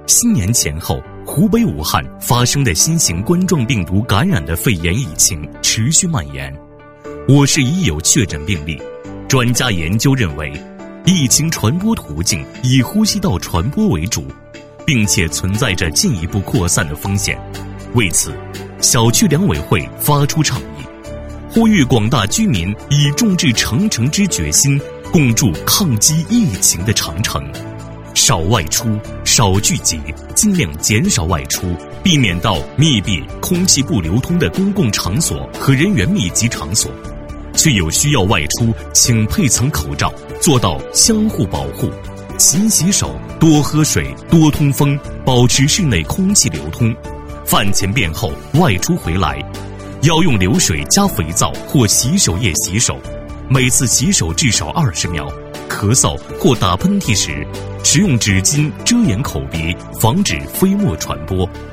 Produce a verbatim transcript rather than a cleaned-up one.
新年前后，湖北武汉发生的新型冠状病毒感染的肺炎疫情持续蔓延。我市已有确诊病例，专家研究认为，疫情传播途径以呼吸道传播为主，并且存在着进一步扩散的风险。为此，小区两委会发出倡议，呼吁广大居民以众志成城之决心，共筑抗击疫情的长城。少外出，少聚集，尽量减少外出，避免到密闭、空气不流通的公共场所和人员密集场所。确有需要外出，请配藏口罩，做到相互保护，勤洗手，多喝水，多通风，保持室内空气流通。饭前便后外出回来，要用流水加肥皂或洗手液洗手，每次洗手至少二十秒。咳嗽或打喷嚏时，使用纸巾遮掩口鼻，防止飞沫传播。